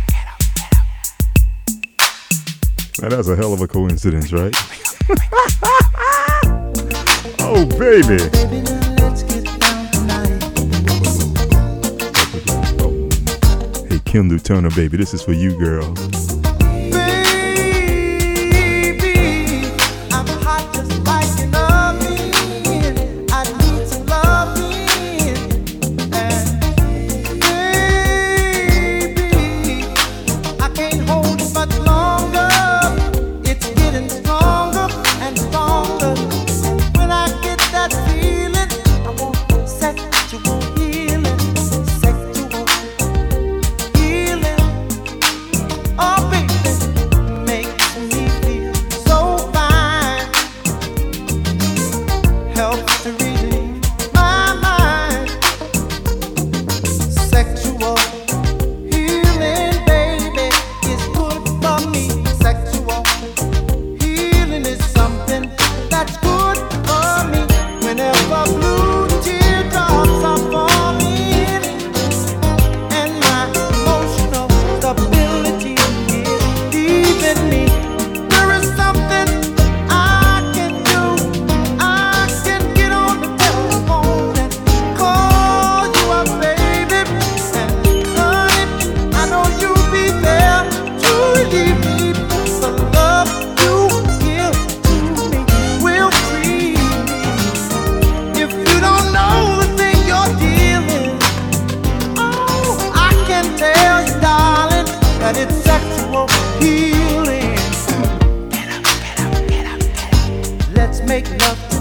Now that's a hell of a coincidence, right? Oh, baby. Hey, Kendall Turner, baby, this is for you, girl.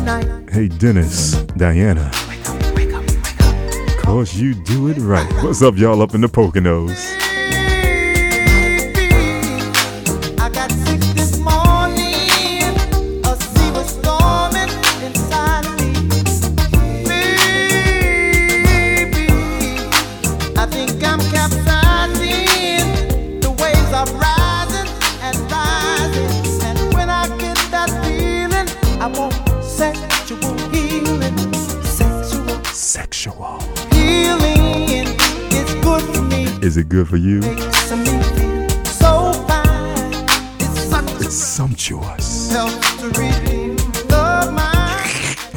night. Hey, Dennis, Diana. Cause you do it right. What's up, y'all, up in the Poconos? I got sick this morning. A sea was storming inside of me. Baby, I think I'm capsizing. The waves are rising and rising. And when I get that feeling, I want sexual healing. Sexual. Sexual. Healing is good for me. Is it good for you? Makes me feel so fine. It's such It's sumptuous. helps to relieve the mind.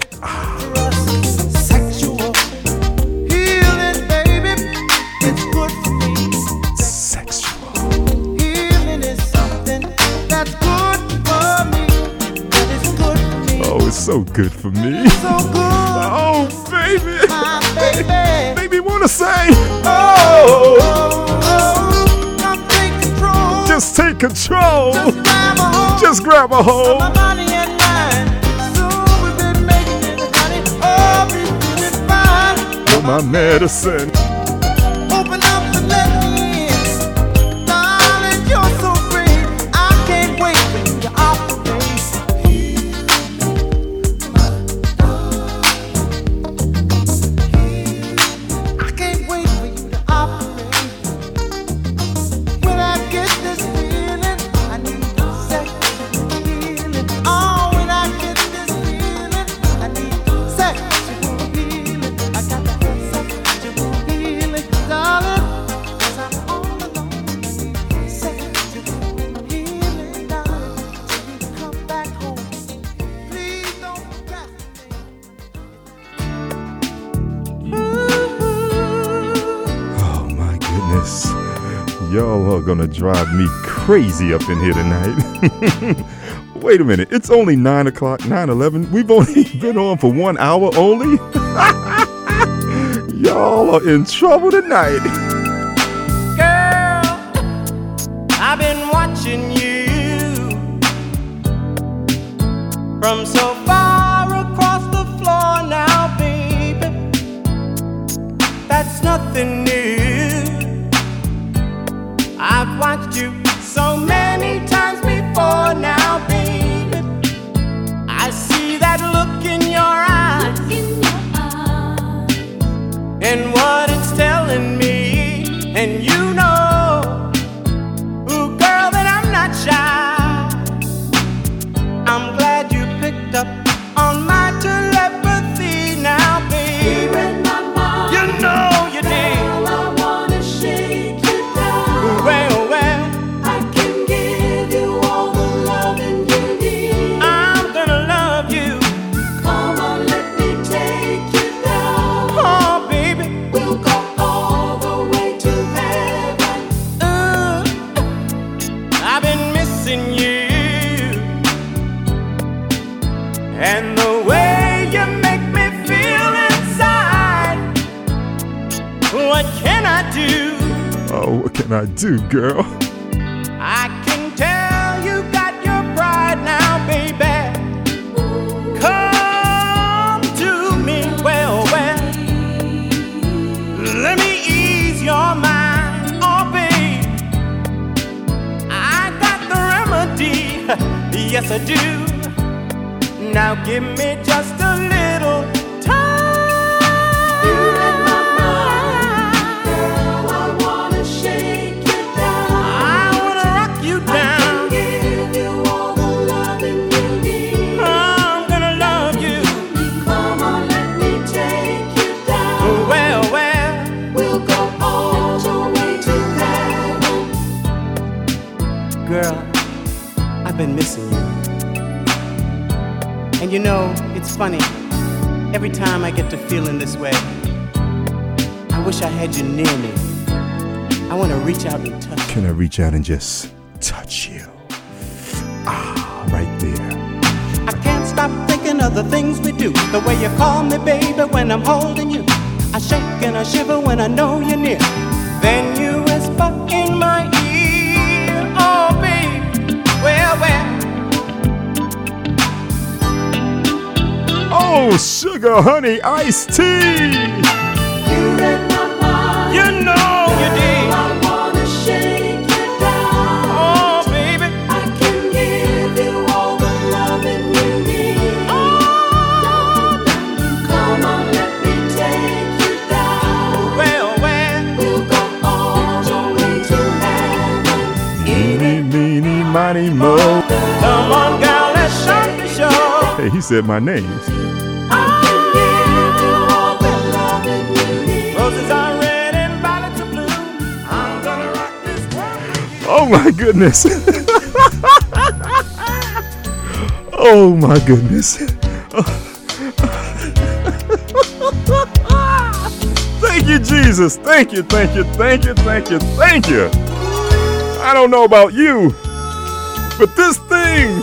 Sexual healing, baby, it's good for me. Sexual healing is something that's good for me. That is good for me. Oh, it's so good for me. So good. Oh, baby. My baby. Baby, wanna say? Oh, oh, oh, now take control. Just take control. Just grab a hold. Just grab a hold. My body and mind. Soon we've been making it, honey. Oh, we feeling fine. For my medicine. Open up and let me in. Darling, you're so great. I can't wait for you to operate. I can't wait for you to operate. When I get this feeling, I need sexual healing. Oh, when I get this feeling, I need sexual healing. I got to have sexual healing, darling. 'Cause I'm all alone. I need sexual healing, darling. So you come back home. Please don't procrastinate. Oh my goodness. Y'all are gonna drive me crazy up in here tonight. Wait a minute. It's only nine o'clock, nine eleven. We've only been on for one hour only. Y'all are in trouble tonight. Girl, I've been watching you from so far across the floor now, baby. That's nothing new. I've watched you so many times before now, baby. I see that look in your eyes, and what it's telling me, and you know, ooh, girl, that I'm not shy. I'm glad you picked up on my telepathy now, baby. You know you did. I wanna shake you down. Well, well, I can give you all the loving you need. I'm gonna love you. Come on, let me take you down. Oh, baby. We'll go all the way to heaven. Uh, I've been missing you, and the way you make me feel inside. What can I do? Oh, what can I do, girl? I can tell you got your pride now, baby. Come to me, well, well. Let me ease your mind, oh, babe. I got the remedy, yes, I do. Now give me just a little time. You're in my mind, girl. I wanna shake you down. I wanna rock you I down. can give you all the loving you need. I'm gonna love you. Come on, let me take you down. Well, well. We'll go all the way to heaven. Girl, I've been missing you. And you know, it's funny. Every time I get to feeling this way, I wish I had you near me. I want to reach out and touch you. Can I reach out and just touch you? Ah, right there. I can't stop thinking of the things we do. The way you call me, baby, when I'm holding you. I shake and I shiver when I know you're near. Then you whisper in my ear, oh, baby, well, well. little sugar honey iced tea. You know you did. I wanna shake you down. Oh, baby. I can give you all the loving you need. Oh, come on, let me take you down. Well, well. We'll go all the way to heaven. Eeny, meeny, miny, mo. Come on, girl, let's shut the show. Hey, he said my name. I can give you all the loving you need. Roses are red and violets are blue. I'm gonna rock this world. Oh my goodness. Oh my goodness. Thank you, Jesus. Thank you, thank you, thank you, thank you, thank you. I don't know about you, but this thing.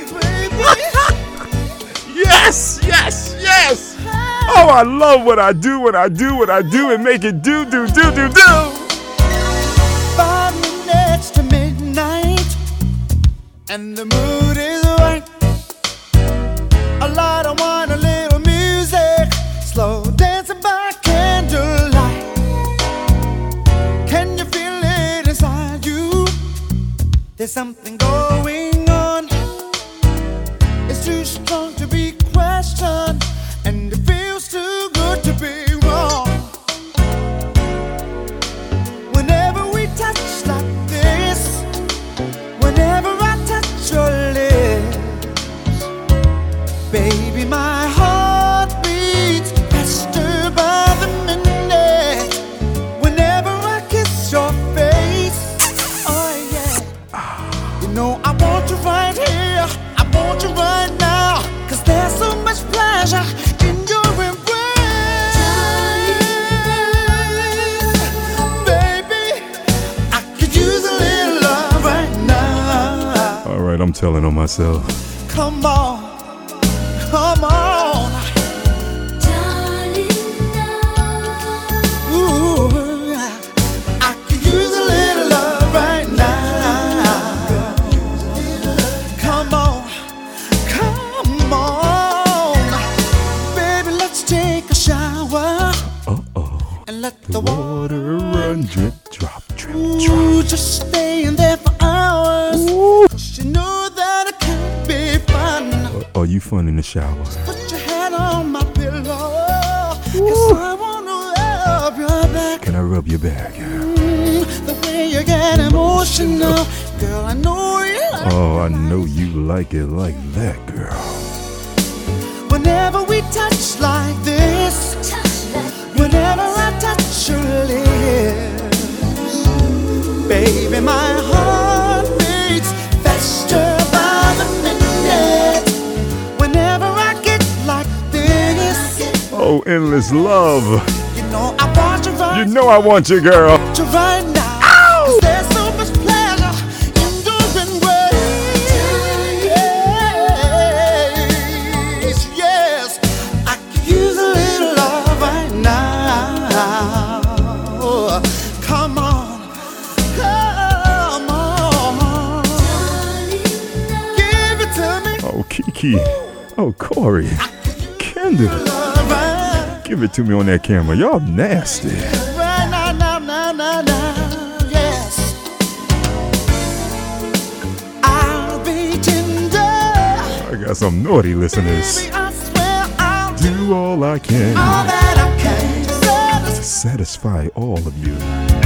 Yes, yes, yes. Oh, I love what I do when I do what I do and make it do, do, do, do, do. Five minutes to midnight, and the mood is right. A lot of wine, a little music, slow dancing by candlelight. Can you feel it inside you? There's something going on. It's too strong to be questioned, and it feels too good to be wrong. Whenever we touch like this, whenever I touch your lips, baby, my heart beats faster by the minute. Whenever I kiss your face, oh yeah. You know I want you right here, I want you right now, 'cause there's so much pleasure in your embrace. Baby, I could use a little love right now. All right, I'm telling on myself. Come on, come on. Ooh, I could use a little love right now. Come on, come on. Baby, let's take a shower. Uh-oh. And let The the water run, drip, drop, drip, drop. Ooh, just stay in there for hours. Ooh. 'Cause you know that it can be fun. Are you fun in the shower? Put your head on my pillow. 'Cause I wanna rub your back. Can I rub your back? Mm, the way you get emotional. Girl, I know you like Oh, I know you like it like that, girl. whenever we touch like this. Whenever I touch your lips, baby, my heart beats faster by the minute. Whenever I get like this, Oh, endless love. you know I want you right. You know I want you, girl. You right now. 'Cause there's so much pleasure in your embrace. Yes, I could use a little love right now. Come on, come on, give it to me. Oh, Kiki. Oh, Corey. Kendall. Love right, Give it to me on that camera. Y'all nasty. right now, now, now, now, now. Yes, I'll be tender. I got some naughty listeners. Baby, I swear I'll do Do all I can. all that I can to satisfy. Satisfy all of you.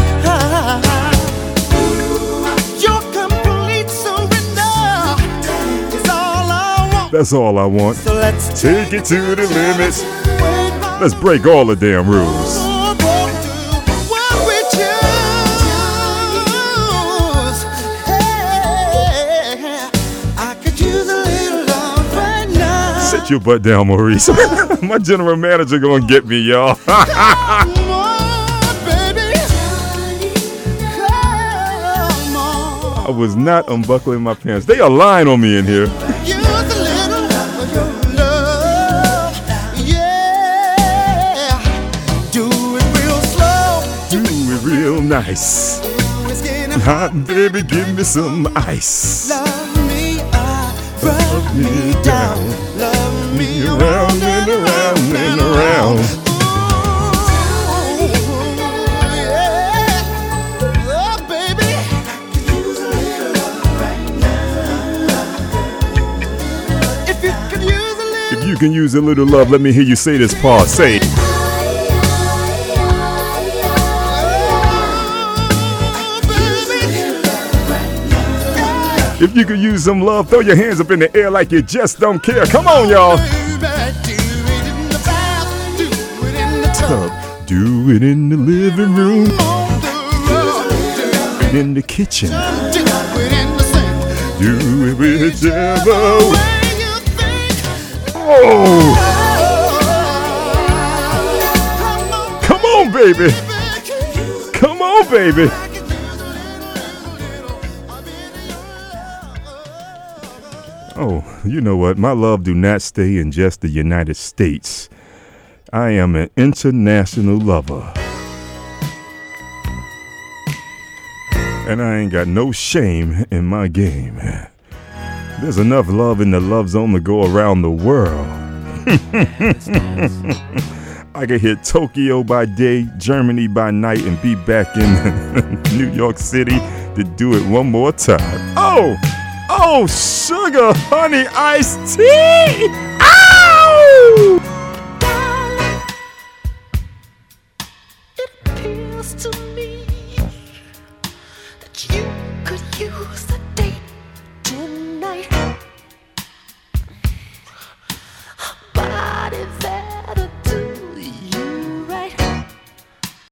Your complete surrender is all I want. That's all I want. So let's Take it to the limits. Let's break all the damn rules. what we choose. Hey, I could use a little love right now. Sit your butt down, Maurice. My general manager gonna get me, y'all. Come on, baby. Come on. I was not unbuckling my pants. They are lying on me in here. Use a little of your love. Yeah. Do it real slow. Do it real nice. It's getting Hot, baby, give me some ice. Love me up, rub me down, love me around and around. and around. If you can use a little love, let me hear you say this part. Say it. If you could use some love, throw your hands up in the air like you just don't care. Come on, y'all. Do it in the living room, in the kitchen. Do it whichever way you think. Oh, come on, baby. Come on, baby. Oh, you know what? My love do not stay in just the United States. I am an international lover. And I ain't got no shame in my game. There's enough love in the Love Zone to go around the world. I could hit Tokyo by day, Germany by night, and be back in New York City to do it one more time. Oh! Oh, sugar, honey, iced tea! Ow! It appears to me that you could use a date tonight. A body